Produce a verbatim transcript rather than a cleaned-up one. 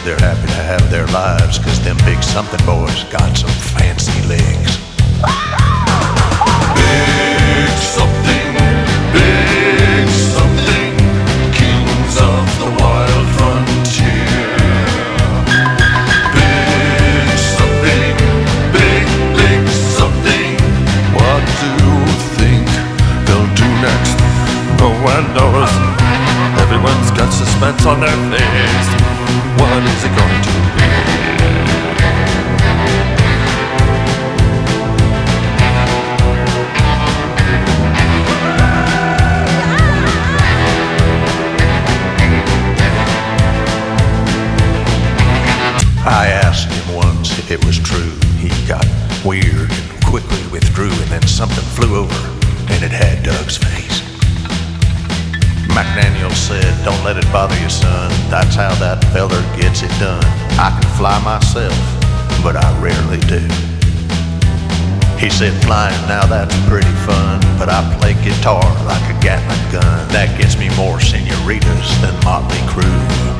they're happy to have their lives, 'cause them big something boys got some fancy legs. Big something, big something, kings of the wild frontier. Big something, big, big something. What do you think they'll do next? No one knows. Everyone's got suspense on their face. What is it going to be? I asked him once if it was true. He got weird and quickly withdrew, and then something flew over, and it had Doug's face. McDaniel said, "Don't let it bother you, son. That's how that feller gets it done. I can fly myself, but I rarely do." He said, "Flying, now that's pretty fun, but I play guitar like a Gatling gun. That gets me more senoritas than Motley Crue."